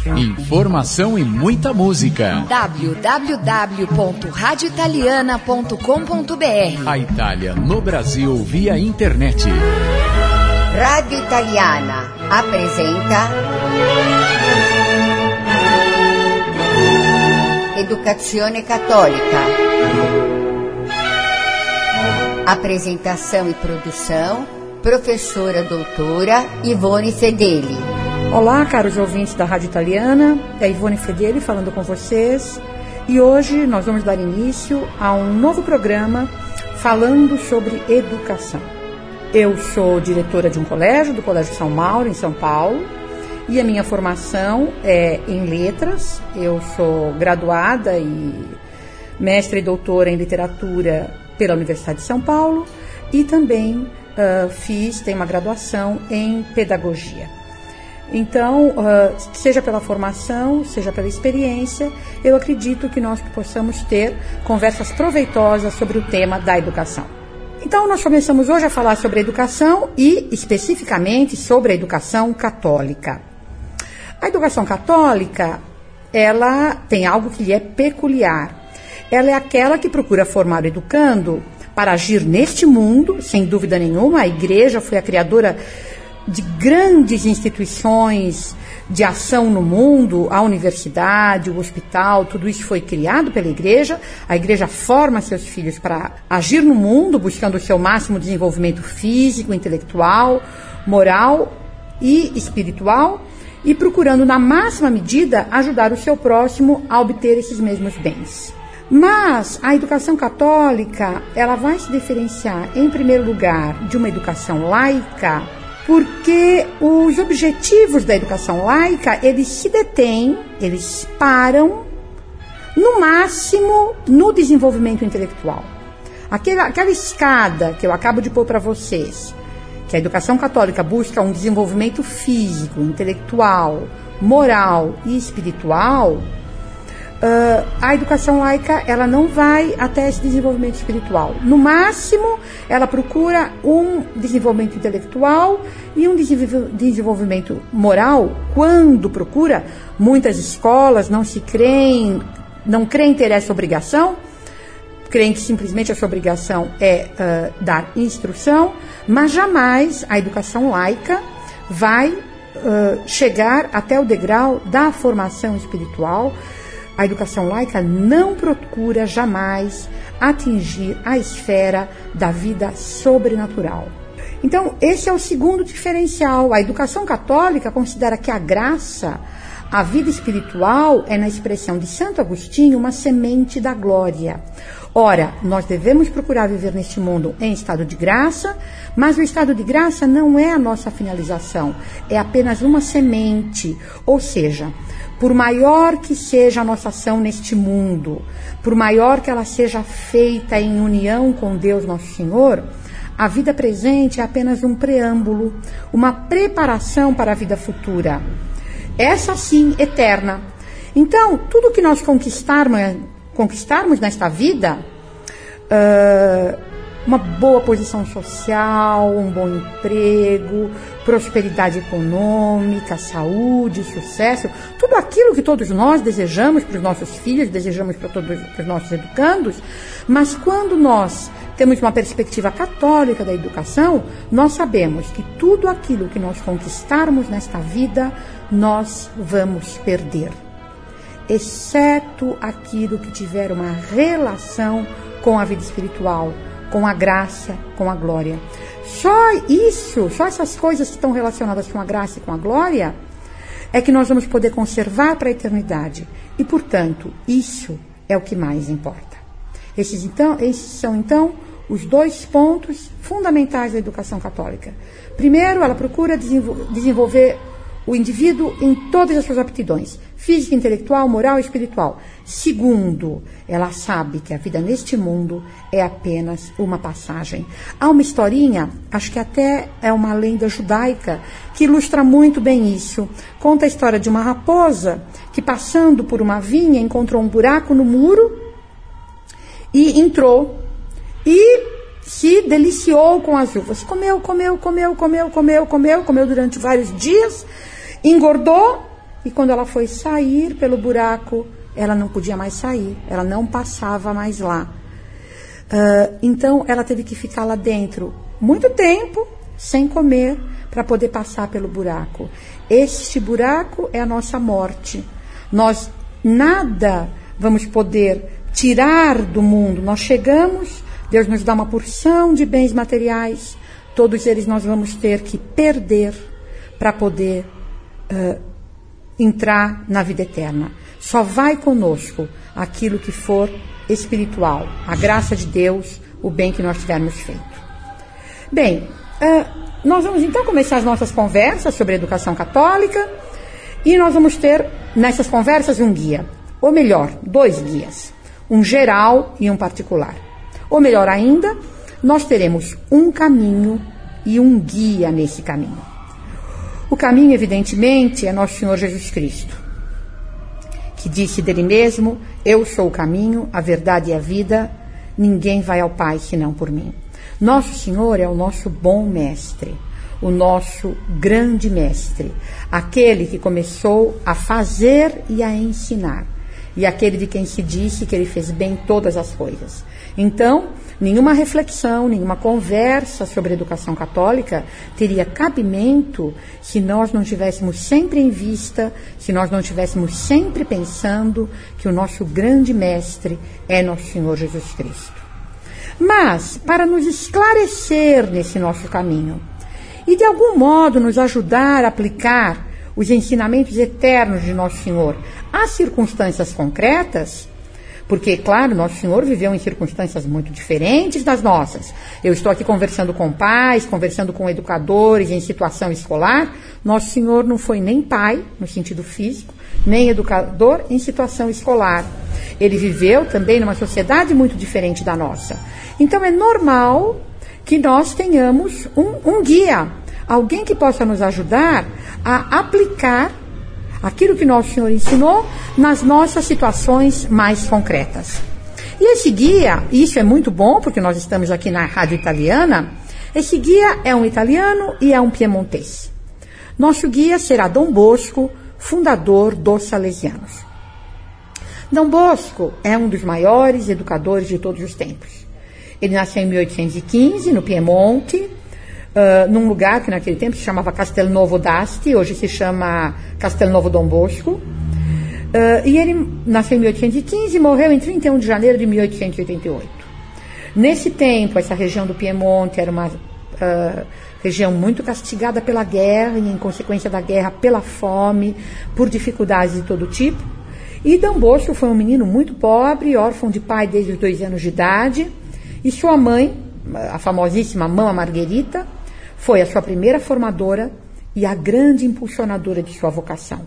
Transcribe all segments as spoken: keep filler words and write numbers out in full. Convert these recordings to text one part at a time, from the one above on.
Informação e muita música. w w w ponto rádio italiana ponto com ponto b r. A Itália no Brasil via internet. Rádio Italiana apresenta Educazione Católica. Apresentação e produção, professora doutora Ivone Fedeli. Olá, caros ouvintes da Rádio Italiana, é Ivone Fedeli falando com vocês. E hoje nós vamos dar início a um novo programa falando sobre educação. Eu sou diretora de um colégio, do Colégio São Mauro, em São Paulo, e a minha formação é em letras. Eu sou graduada e mestre e doutora em literatura pela Universidade de São Paulo e também uh, fiz, tenho uma graduação em pedagogia. Então, uh, seja pela formação, seja pela experiência, eu acredito que nós possamos ter conversas proveitosas sobre o tema da educação. Então, nós começamos hoje a falar sobre a educação e, especificamente, sobre a educação católica. A educação católica, ela tem algo que lhe é peculiar. Ela é aquela que procura formar o educando para agir neste mundo, sem dúvida nenhuma. A Igreja foi a criadora de grandes instituições de ação no mundo, a universidade, o hospital, tudo isso foi criado pela Igreja. A Igreja forma seus filhos para agir no mundo, buscando o seu máximo desenvolvimento físico, intelectual, moral e espiritual, e procurando, na máxima medida, ajudar o seu próximo a obter esses mesmos bens. Mas a educação católica, ela vai se diferenciar, em primeiro lugar, de uma educação laica, porque os objetivos da educação laica, eles se detêm, eles param, no máximo, no desenvolvimento intelectual. Aquela, aquela escada que eu acabo de pôr para vocês, que a educação católica busca um desenvolvimento físico, intelectual, moral e espiritual, Uh, a educação laica, ela não vai até esse desenvolvimento espiritual. No máximo, ela procura um desenvolvimento intelectual e um desenvolvimento moral. Quando procura, muitas escolas não se creem, não creem ter essa obrigação, creem que simplesmente essa obrigação é uh, dar instrução, mas jamais a educação laica vai uh, chegar até o degrau da formação espiritual. A educação laica não procura jamais atingir a esfera da vida sobrenatural. Então, esse é o segundo diferencial. A educação católica considera que a graça, a vida espiritual, é, na expressão de Santo Agostinho, uma semente da glória. Ora, nós devemos procurar viver neste mundo em estado de graça, mas o estado de graça não é a nossa finalização, é apenas uma semente, ou seja, por maior que seja a nossa ação neste mundo, por maior que ela seja feita em união com Deus Nosso Senhor, a vida presente é apenas um preâmbulo, uma preparação para a vida futura. Essa sim, eterna. Então, tudo que nós conquistarmos, conquistarmos nesta vida, uh, uma boa posição social, um bom emprego, prosperidade econômica, saúde, sucesso, tudo aquilo que todos nós desejamos para os nossos filhos, desejamos para todos para os nossos educandos, mas quando nós temos uma perspectiva católica da educação, nós sabemos que tudo aquilo que nós conquistarmos nesta vida, nós vamos perder, exceto aquilo que tiver uma relação com a vida espiritual, com a graça, com a glória. Só isso, só essas coisas que estão relacionadas com a graça e com a glória, é que nós vamos poder conservar para a eternidade. E, portanto, isso é o que mais importa. Esses, então, esses são, então, os dois pontos fundamentais da educação católica. Primeiro, ela procura desenvolver o indivíduo em todas as suas aptidões, física, intelectual, moral e espiritual. Segundo, ela sabe que a vida neste mundo é apenas uma passagem. Há uma historinha, acho que até é uma lenda judaica, que ilustra muito bem isso. Conta a história de uma raposa que, passando por uma vinha, encontrou um buraco no muro e entrou e se deliciou com as uvas. Comeu, comeu, comeu, comeu, comeu, comeu, comeu durante vários dias, engordou e quando ela foi sair pelo buraco, ela não podia mais sair, ela não passava mais lá. Uh, então, ela teve que ficar lá dentro muito tempo, sem comer, para poder passar pelo buraco. Este buraco é a nossa morte. Nós nada vamos poder tirar do mundo. Nós chegamos, Deus nos dá uma porção de bens materiais, todos eles nós vamos ter que perder para poder uh, entrar na vida eterna. Só vai conosco aquilo que for espiritual, a graça de Deus, o bem que nós tivermos feito. Bem, uh, nós vamos então começar as nossas conversas sobre a educação católica e nós vamos ter nessas conversas um guia, ou melhor, dois guias, um geral e um particular. Ou melhor ainda, nós teremos um caminho e um guia nesse caminho. O caminho, evidentemente, é nosso Senhor Jesus Cristo, que disse dele mesmo: eu sou o caminho, a verdade e a vida, ninguém vai ao Pai senão por mim. Nosso Senhor é o nosso bom mestre, o nosso grande mestre, aquele que começou a fazer e a ensinar, e aquele de quem se disse que ele fez bem todas as coisas. Então, nenhuma reflexão, nenhuma conversa sobre a educação católica teria cabimento se nós não tivéssemos sempre em vista, se nós não estivéssemos sempre pensando que o nosso grande mestre é nosso Senhor Jesus Cristo. Mas, para nos esclarecer nesse nosso caminho e de algum modo nos ajudar a aplicar os ensinamentos eternos de Nosso Senhor às circunstâncias concretas, porque, claro, Nosso Senhor viveu em circunstâncias muito diferentes das nossas. Eu estou aqui conversando com pais, conversando com educadores em situação escolar. Nosso Senhor não foi nem pai, no sentido físico, nem educador em situação escolar. Ele viveu também numa sociedade muito diferente da nossa. Então, é normal que nós tenhamos um, um guia, alguém que possa nos ajudar a aplicar aquilo que Nosso Senhor ensinou nas nossas situações mais concretas. E esse guia, isso é muito bom, porque nós estamos aqui na Rádio Italiana, esse guia é um italiano e é um piemontês. Nosso guia será Dom Bosco, fundador dos Salesianos. Dom Bosco é um dos maiores educadores de todos os tempos. Ele nasceu em mil oitocentos e quinze, no Piemonte, uh, num lugar que naquele tempo se chamava Castelnuovo d'Asti, hoje se chama Castelnuovo Dom Bosco. Uh, e ele nasceu em mil oitocentos e quinze e morreu em trinta e um de janeiro de mil oitocentos e oitenta e oito. Nesse tempo, essa região do Piemonte era uma uh, região muito castigada pela guerra e, em consequência da guerra, pela fome, por dificuldades de todo tipo. E Dom Bosco foi um menino muito pobre, órfão de pai desde os dois anos de idade. E sua mãe, a famosíssima Mama Margherita, foi a sua primeira formadora e a grande impulsionadora de sua vocação.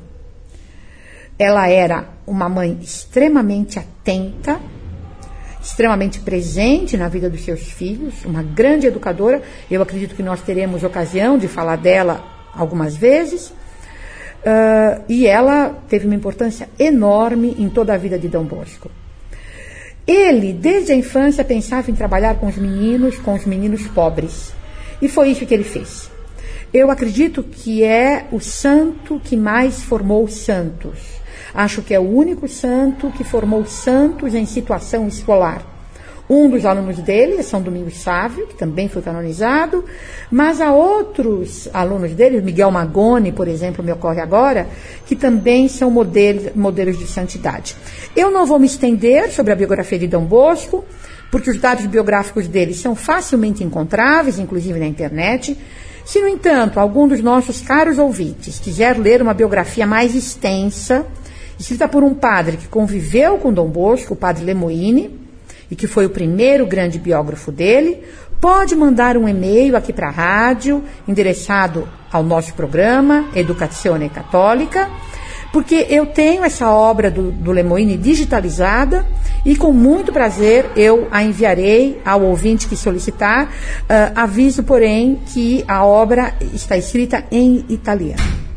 Ela era uma mãe extremamente atenta, extremamente presente na vida dos seus filhos, uma grande educadora. Eu acredito que nós teremos ocasião de falar dela algumas vezes. Uh, e ela teve uma importância enorme em toda a vida de Dom Bosco. Ele, desde a infância, pensava em trabalhar com os meninos, com os meninos pobres. E foi isso que ele fez. Eu acredito que é o santo que mais formou santos. Acho que é o único santo que formou santos em situação escolar. Um dos alunos dele é São Domingos Sávio, que também foi canonizado, mas há outros alunos dele, Miguel Magone, por exemplo, me ocorre agora, que também são modelos, modelos de santidade. Eu não vou me estender sobre a biografia de Dom Bosco, porque os dados biográficos dele são facilmente encontráveis, inclusive na internet. Se, no entanto, algum dos nossos caros ouvintes quiser ler uma biografia mais extensa, escrita por um padre que conviveu com Dom Bosco, o padre Lemoine, e que foi o primeiro grande biógrafo dele, pode mandar um e-mail aqui para a rádio, endereçado ao nosso programa, Educazione Católica, porque eu tenho essa obra do, do Lemoine digitalizada e com muito prazer eu a enviarei ao ouvinte que solicitar. Uh, aviso, porém, que a obra está escrita em italiano.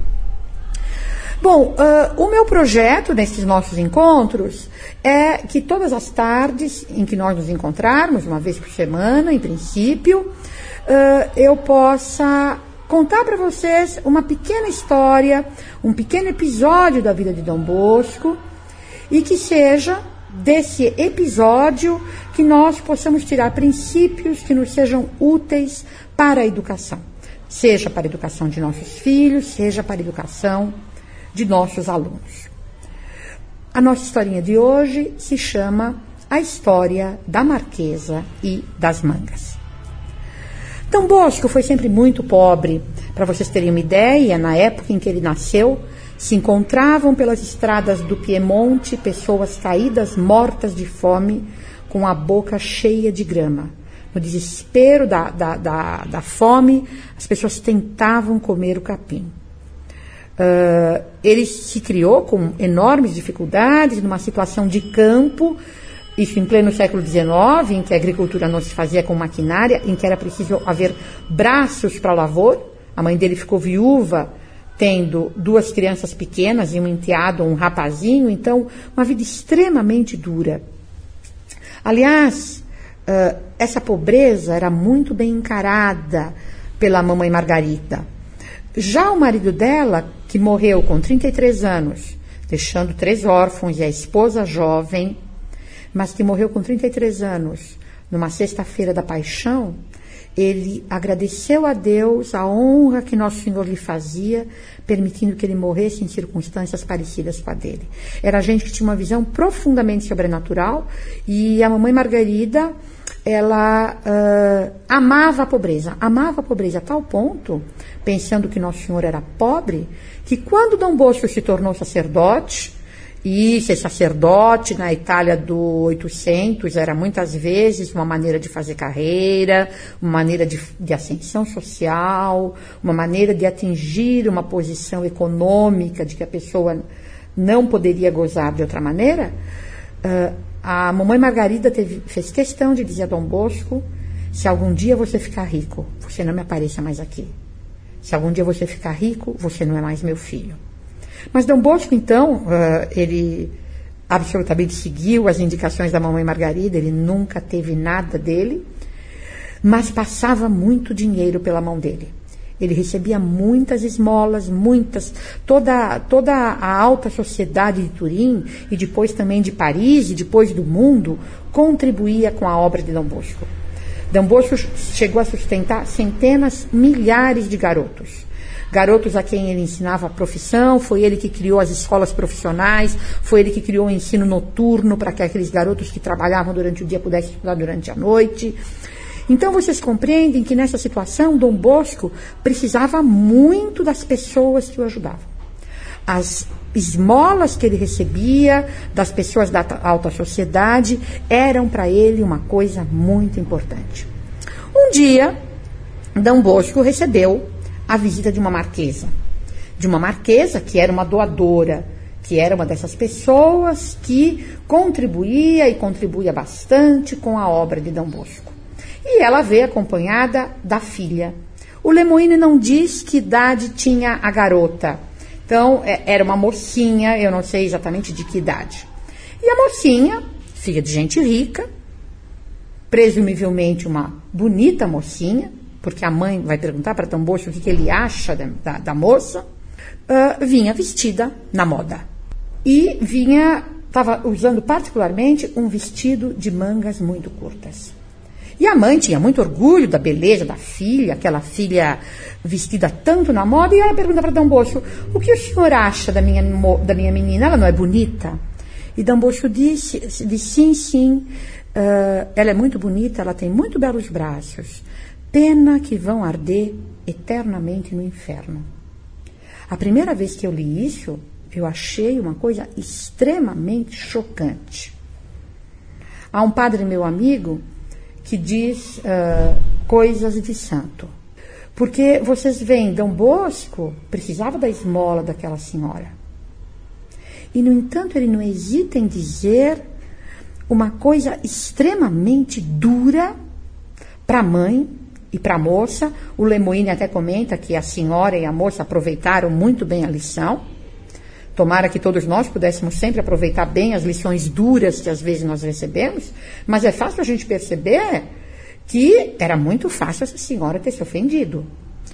Bom, uh, o meu projeto nesses nossos encontros é que todas as tardes em que nós nos encontrarmos, uma vez por semana, em princípio, uh, eu possa contar para vocês uma pequena história, um pequeno episódio da vida de Dom Bosco, e que seja desse episódio que nós possamos tirar princípios que nos sejam úteis para a educação. Seja para a educação de nossos filhos, seja para a educação de nossos alunos. A nossa historinha de hoje se chama A História da Marquesa e das Mangas. Dom Bosco foi sempre muito pobre. Para vocês terem uma ideia, na época em que ele nasceu, se encontravam pelas estradas do Piemonte pessoas caídas, mortas de fome, com a boca cheia de grama. No desespero da, da, da, da fome, as pessoas tentavam comer o capim. Uh, ele se criou com enormes dificuldades, numa situação de campo, isso em pleno século dezenove, em que a agricultura não se fazia com maquinária, em que era preciso haver braços para a lavoura. A mãe dele ficou viúva, tendo duas crianças pequenas e um enteado, um rapazinho, então uma vida extremamente dura. Aliás, uh, essa pobreza era muito bem encarada pela mamãe Margarida. Já o marido dela, que morreu com trinta e três anos, deixando três órfãos e a esposa jovem, mas que morreu com trinta e três anos, numa sexta-feira da paixão, ele agradeceu a Deus a honra que Nosso Senhor lhe fazia, permitindo que ele morresse em circunstâncias parecidas com a dele. Era gente que tinha uma visão profundamente sobrenatural, e a mamãe Margarida, ela uh, amava a pobreza, amava a pobreza a tal ponto, pensando que Nosso Senhor era pobre, que quando Dom Bosco se tornou sacerdote, e ser sacerdote na Itália do oitocentos era muitas vezes uma maneira de fazer carreira, uma maneira de, de ascensão social, uma maneira de atingir uma posição econômica de que a pessoa não poderia gozar de outra maneira. Uh, a mamãe Margarida teve, fez questão de dizer a Dom Bosco: se algum dia você ficar rico, você não me apareça mais aqui. Se algum dia você ficar rico, você não é mais meu filho. Mas Dom Bosco, então, uh, ele absolutamente seguiu as indicações da mamãe Margarida, ele nunca teve nada dele, mas passava muito dinheiro pela mão dele. Ele recebia muitas esmolas, muitas, toda, toda a alta sociedade de Turim, e depois também de Paris, e depois do mundo, contribuía com a obra de Dom Bosco. Dom Bosco chegou a sustentar centenas, milhares de garotos. Garotos a quem ele ensinava a profissão, foi ele que criou as escolas profissionais, foi ele que criou o ensino noturno para que aqueles garotos que trabalhavam durante o dia pudessem estudar durante a noite. Então vocês compreendem que nessa situação Dom Bosco precisava muito das pessoas que o ajudavam. As esmolas que ele recebia das pessoas da alta sociedade eram para ele uma coisa muito importante. Um dia, Dom Bosco recebeu a visita de uma marquesa. De uma marquesa que era uma doadora, que era uma dessas pessoas que contribuía e contribuía bastante com a obra de Dom Bosco. E ela veio acompanhada da filha. O Lemoine não diz que idade tinha a garota. Então, era uma mocinha, eu não sei exatamente de que idade. E a mocinha, filha de gente rica, presumivelmente uma bonita mocinha, porque a mãe vai perguntar para Dom Bosco o que, que ele acha da, da, da moça, uh, vinha vestida na moda. E vinha, estava usando particularmente um vestido de mangas muito curtas. E a mãe tinha muito orgulho da beleza da filha, aquela filha vestida tanto na moda, e ela pergunta para Dom Bosco: o que o senhor acha da minha, da minha menina? Ela não é bonita? E Dom Bosco disse, disse sim, sim, uh, ela é muito bonita, ela tem muito belos braços. Pena que vão arder eternamente no inferno. A primeira vez que eu li isso, eu achei uma coisa extremamente chocante. Há um padre meu amigo que diz uh, coisas de santo. Porque vocês veem, Dom Bosco precisava da esmola daquela senhora. E, no entanto, ele não hesita em dizer uma coisa extremamente dura para a mãe e para a moça. O Lemoine até comenta que a senhora e a moça aproveitaram muito bem a lição. Tomara que todos nós pudéssemos sempre aproveitar bem as lições duras que às vezes nós recebemos, mas é fácil a gente perceber que era muito fácil essa senhora ter se ofendido.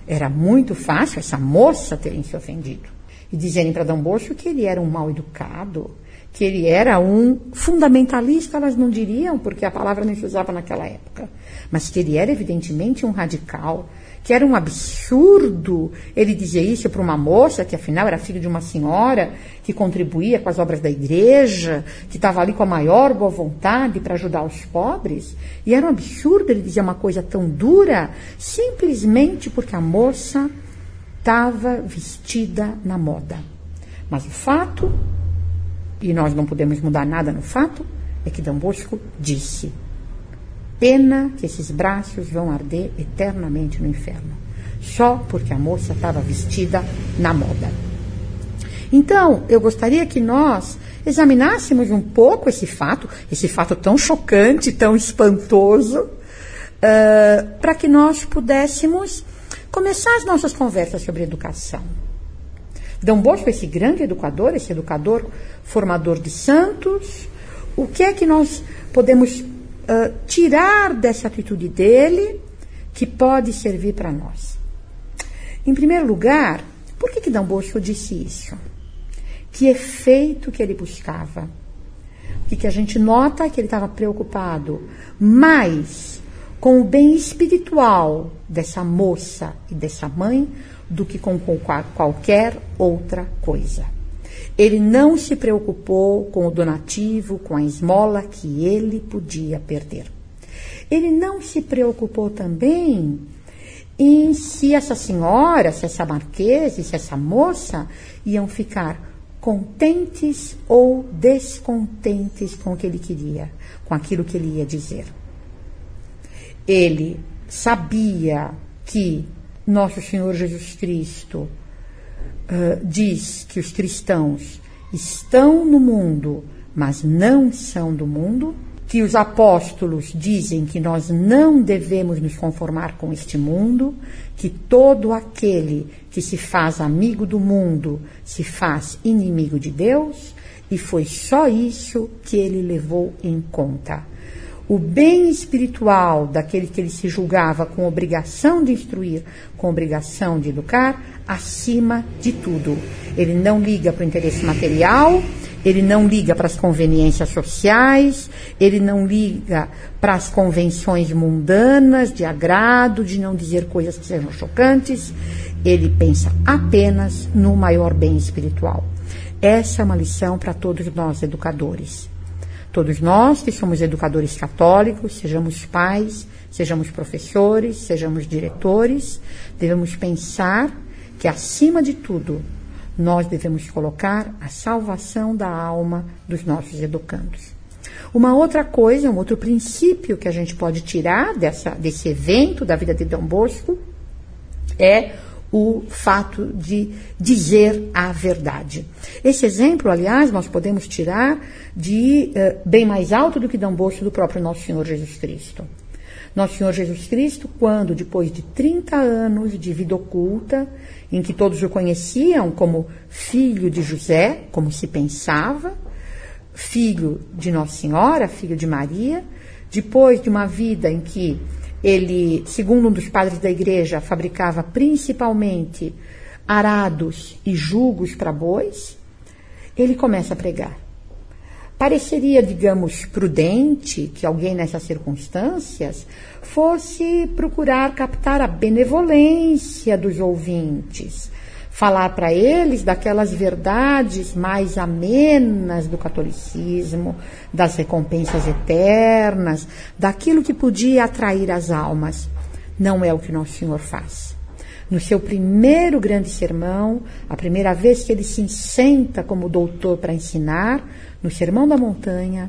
Era muito fácil essa moça terem se ofendido e dizerem para Dom Bosco que ele era um mal educado, que ele era um fundamentalista, elas não diriam, porque a palavra não se usava naquela época, mas que ele era evidentemente um radical, que era um absurdo ele dizer isso para uma moça, que afinal era filho de uma senhora, que contribuía com as obras da igreja, que estava ali com a maior boa vontade para ajudar os pobres, e era um absurdo ele dizer uma coisa tão dura, simplesmente porque a moça estava vestida na moda. Mas o fato, e nós não podemos mudar nada no fato, é que Dom Bosco disse: pena que esses braços vão arder eternamente no inferno, só porque a moça estava vestida na moda. Então, eu gostaria que nós examinássemos um pouco esse fato, esse fato tão chocante, tão espantoso, uh, para que nós pudéssemos começar as nossas conversas sobre educação. Dom Bosco, esse grande educador, esse educador formador de santos, o que é que nós podemos uh, tirar dessa atitude dele que pode servir para nós? Em primeiro lugar, por que que Dom Bosco disse isso? Que efeito que ele buscava? O que, que a gente nota? Que ele estava preocupado mais com o bem espiritual dessa moça e dessa mãe do que com qualquer outra coisa. Ele não se preocupou com o donativo, com a esmola que ele podia perder. Ele não se preocupou também em se essa senhora, se essa marquesa, se essa moça iam ficar contentes ou descontentes com o que ele queria, com aquilo que ele ia dizer. Ele sabia que Nosso Senhor Jesus Cristo uh, diz que os cristãos estão no mundo, mas não são do mundo, que os apóstolos dizem que nós não devemos nos conformar com este mundo, que todo aquele que se faz amigo do mundo se faz inimigo de Deus, e foi só isso que ele levou em conta. O bem espiritual daquele que ele se julgava com obrigação de instruir, com obrigação de educar, acima de tudo. Ele não liga para o interesse material, ele não liga para as conveniências sociais, ele não liga para as convenções mundanas de agrado, de não dizer coisas que sejam chocantes. Ele pensa apenas no maior bem espiritual. Essa é uma lição para todos nós educadores. Todos nós que somos educadores católicos, sejamos pais, sejamos professores, sejamos diretores, devemos pensar que, acima de tudo, nós devemos colocar a salvação da alma dos nossos educandos. Uma outra coisa, um outro princípio que a gente pode tirar dessa, desse evento da vida de Dom Bosco é o fato de dizer a verdade. Esse exemplo, aliás, nós podemos tirar de uh, bem mais alto do que Dom Bosco, do próprio Nosso Senhor Jesus Cristo. Nosso Senhor Jesus Cristo, quando, depois de trinta anos de vida oculta, em que todos o conheciam como filho de José, como se pensava, filho de Nossa Senhora, filho de Maria, depois de uma vida em que ele, segundo um dos padres da igreja, fabricava principalmente arados e jugos para bois, ele começa a pregar. Pareceria, digamos, prudente que alguém nessas circunstâncias fosse procurar captar a benevolência dos ouvintes, falar para eles daquelas verdades mais amenas do catolicismo, das recompensas eternas, daquilo que podia atrair as almas. Não é o que Nosso Senhor faz. No seu primeiro grande sermão, a primeira vez que ele se senta como doutor para ensinar, no Sermão da Montanha,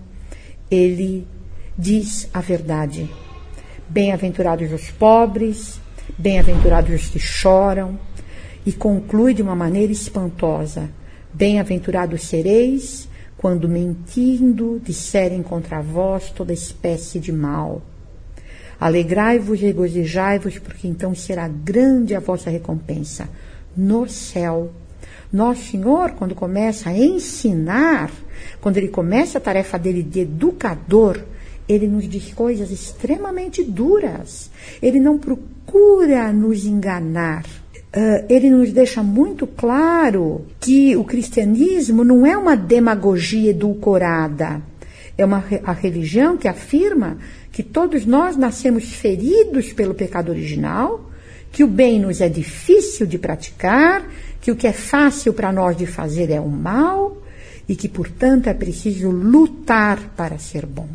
ele diz a verdade. Bem-aventurados os pobres, bem-aventurados os que choram, e conclui de uma maneira espantosa: bem-aventurados sereis quando, mentindo, disserem contra vós toda espécie de mal. Alegrai-vos e regozijai-vos, porque então será grande a vossa recompensa no céu. Nosso Senhor, quando começa a ensinar, quando ele começa a tarefa dele de educador, ele nos diz coisas extremamente duras. Ele não procura procura nos enganar. Uh, ele nos deixa muito claro que o cristianismo não é uma demagogia edulcorada. É uma a religião que afirma que todos nós nascemos feridos pelo pecado original, que o bem nos é difícil de praticar, que o que é fácil para nós de fazer é o mal e que, portanto, é preciso lutar para ser bom.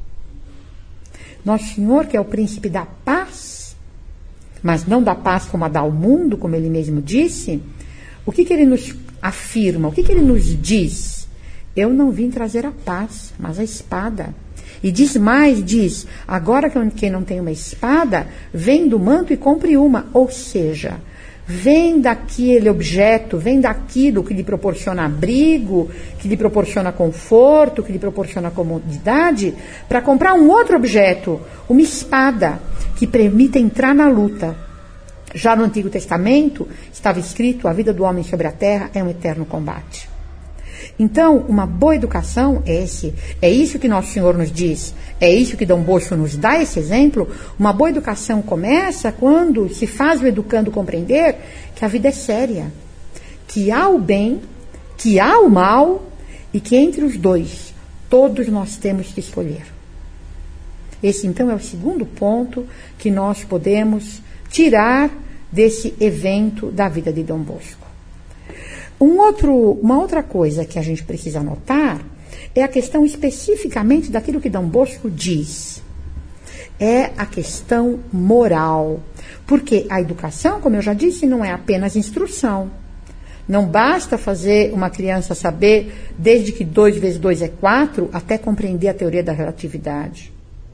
Nosso Senhor, que é o príncipe da paz, mas não da paz como a dá ao mundo, como ele mesmo disse, o que, que ele nos afirma, o que, que ele nos diz? Eu não vim trazer a paz, mas a espada. E diz mais, diz, agora que quem não tem uma espada, vem do manto e compre uma. Ou seja, vem daquele objeto, vem daquilo que lhe proporciona abrigo, que lhe proporciona conforto, que lhe proporciona comodidade, para comprar um outro objeto, uma espada, que permita entrar na luta. Já no Antigo Testamento estava escrito, a vida do homem sobre a terra é um eterno combate. Então, uma boa educação é esse, é isso que Nosso Senhor nos diz, é isso que Dom Bosco nos dá esse exemplo. Uma boa educação começa quando se faz o educando compreender que a vida é séria, que há o bem, que há o mal e que entre os dois todos nós temos que escolher. Esse, então, é o segundo ponto que nós podemos tirar desse evento da vida de Dom Bosco. Um outro, uma outra coisa que a gente precisa notar é a questão especificamente daquilo que Dom Bosco diz. É a questão moral. Porque a educação, como eu já disse, não é apenas instrução. Não basta fazer uma criança saber, desde que dois vezes dois é quatro, até compreender a teoria da relatividade.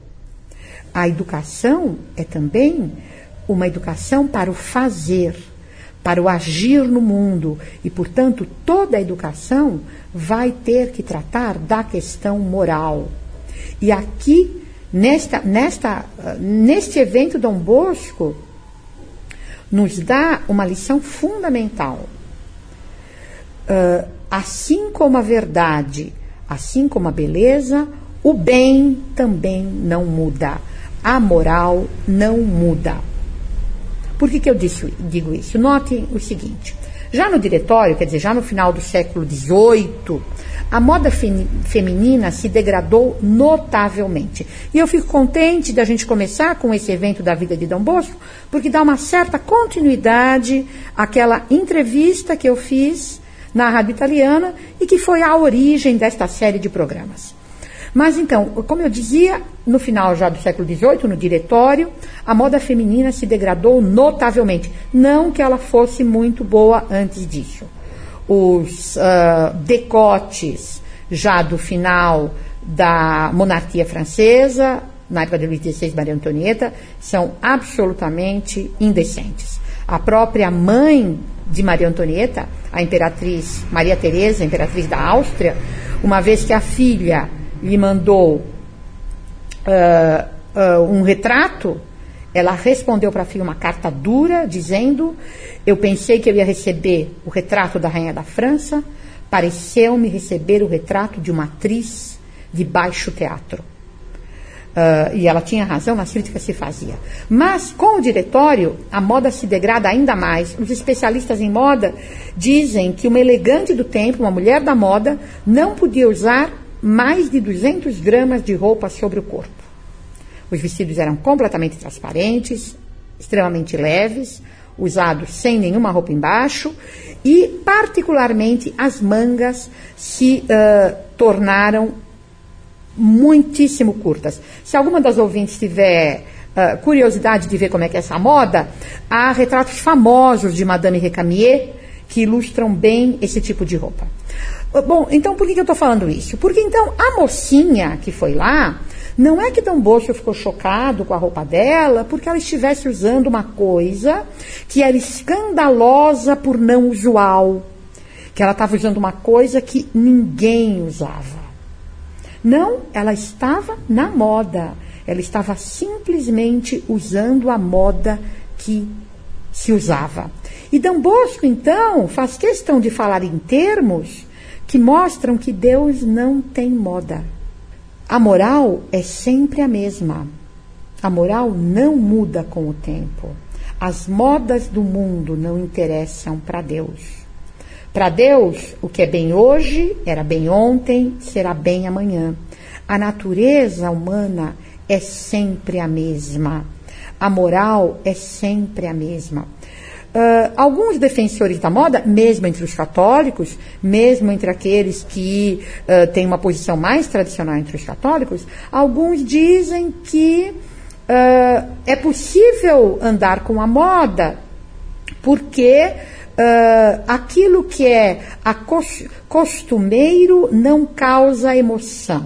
A educação é também uma educação para o fazer, para o agir no mundo. E, portanto, toda a educação vai ter que tratar da questão moral. E aqui, nesta, nesta, neste evento, Dom Bosco nos dá uma lição fundamental. Uh, assim como a verdade, assim como a beleza, o bem também não muda. A moral não muda. Por que, que eu disse, digo isso? Notem o seguinte, já no diretório, quer dizer, já no final do século dezoito, a moda fe- feminina se degradou notavelmente. E eu fico contente da gente começar com esse evento da vida de Dom Bosco, porque dá uma certa continuidade àquela entrevista que eu fiz na Rádio Italiana e que foi a origem desta série de programas. Mas então, como eu dizia, no final já do século dezoito, no diretório, a moda feminina se degradou notavelmente. Não que ela fosse muito boa antes disso. Os uh, decotes já do final da monarquia francesa, na época de Luís dezesseis e Maria Antonieta, são absolutamente indecentes. A própria mãe de Maria Antonieta, a imperatriz Maria Teresa, imperatriz da Áustria, uma vez que a filha lhe mandou uh, uh, um retrato, ela respondeu para a filha uma carta dura, dizendo: eu pensei que eu ia receber o retrato da rainha da França, pareceu-me receber o retrato de uma atriz de baixo teatro. Uh, e ela tinha razão, nas críticas se fazia. Mas, com o diretório, a moda se degrada ainda mais. Os especialistas em moda dizem que uma elegante do tempo, uma mulher da moda, não podia usar mais de duzentos gramas de roupa sobre o corpo. Os vestidos eram completamente transparentes, extremamente leves, usados sem nenhuma roupa embaixo, e, particularmente, as mangas se uh, tornaram muitíssimo curtas. Se alguma das ouvintes tiver uh, curiosidade de ver como é que é essa moda, há retratos famosos de Madame Recamier que ilustram bem esse tipo de roupa. Bom, então por que eu estou falando isso? Porque então a mocinha que foi lá, não é que Dom Bosco ficou chocado com a roupa dela porque ela estivesse usando uma coisa que era escandalosa por não usual, que ela estava usando uma coisa que ninguém usava. Não, ela estava na moda, ela estava simplesmente usando a moda que se usava. E Dom Bosco, então, faz questão de falar em termos que mostram que Deus não tem moda. A moral é sempre a mesma. A moral não muda com o tempo. as modas do mundo não interessam para Deus. Para Deus, o que é bem hoje, era bem ontem, será bem amanhã. A natureza humana é sempre a mesma. A moral é sempre a mesma. Uh, alguns defensores da moda, mesmo entre os católicos, mesmo entre aqueles que uh, têm uma posição mais tradicional entre os católicos, alguns dizem que uh, é possível andar com a moda porque uh, aquilo que é a cos- costumeiro não causa emoção.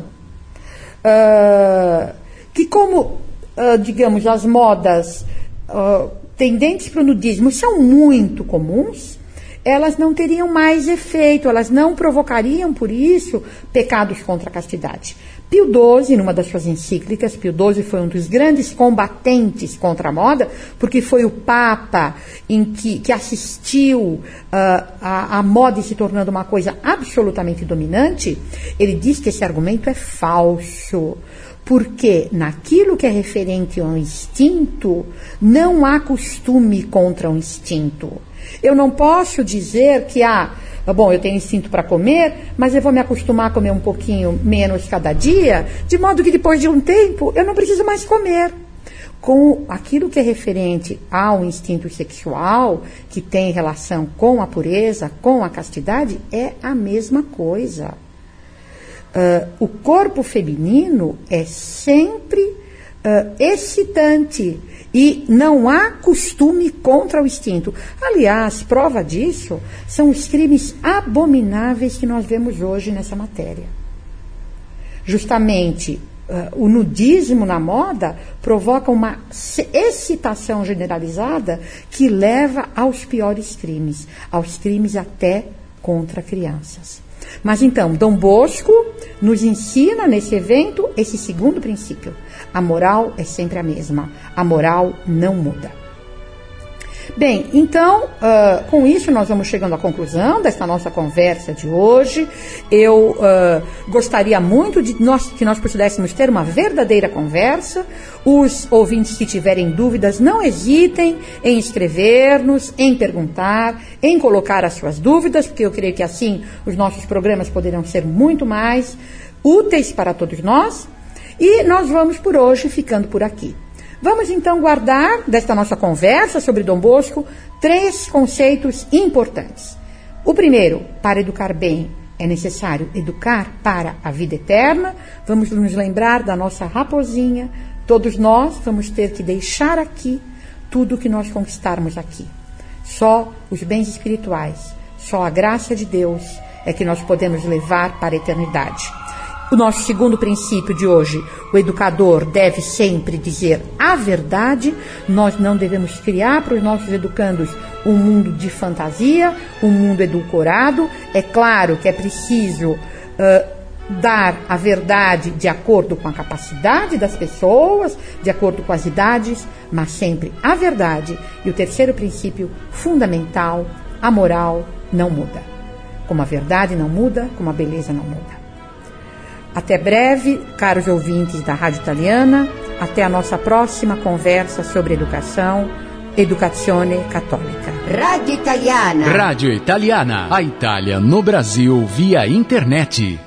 Uh, que como, uh, digamos, as modas uh, tendentes para o nudismo são muito comuns, elas não teriam mais efeito, elas não provocariam, por isso, pecados contra a castidade. Pio doze, numa das suas encíclicas, Pio doze foi um dos grandes combatentes contra a moda, porque foi o Papa em que, que assistiu uh, a, a moda se tornando uma coisa absolutamente dominante. Ele diz que esse argumento é falso, porque naquilo que é referente ao instinto, não há costume contra o instinto. Eu não posso dizer que, ah, bom, eu tenho instinto para comer, mas eu vou me acostumar a comer um pouquinho menos cada dia, de modo que depois de um tempo eu não preciso mais comer. Com aquilo que é referente ao instinto sexual, que tem relação com a pureza, com a castidade, é a mesma coisa. Uh, o corpo feminino é sempre uh, excitante e não há costume contra o instinto. Aliás, prova disso são os crimes abomináveis que nós vemos hoje nessa matéria. Justamente, uh, o nudismo na moda provoca uma excitação generalizada que leva aos piores crimes, aos crimes até contra crianças. Mas então, Dom Bosco nos ensina nesse evento esse segundo princípio. A moral é sempre a mesma. A moral não muda. Bem, então, uh, com isso nós vamos chegando à conclusão desta nossa conversa de hoje. Eu uh, gostaria muito de nós, que nós pudéssemos ter uma verdadeira conversa. Os ouvintes que tiverem dúvidas, não hesitem em escrever-nos, em perguntar, em colocar as suas dúvidas, porque eu creio que assim os nossos programas poderão ser muito mais úteis para todos nós. E nós vamos por hoje ficando por aqui. Vamos então guardar desta nossa conversa sobre Dom Bosco três conceitos importantes. O primeiro, para educar bem, é necessário educar para a vida eterna. Vamos nos lembrar da nossa raposinha. Todos nós vamos ter que deixar aqui tudo o que nós conquistarmos aqui. Só os bens espirituais, só a graça de Deus é que nós podemos levar para a eternidade. O nosso segundo princípio de hoje, o educador deve sempre dizer a verdade. Nós não devemos criar para os nossos educandos um mundo de fantasia, um mundo edulcorado. É claro que é preciso uh, dar a verdade de acordo com a capacidade das pessoas, de acordo com as idades, mas sempre a verdade. E o terceiro princípio fundamental, a moral não muda. Como a verdade não muda, como a beleza não muda. Até breve, caros ouvintes da Rádio Italiana. Até a nossa próxima conversa sobre educação, Educazione Cattolica. Rádio Italiana. Rádio Italiana. A Itália no Brasil via internet.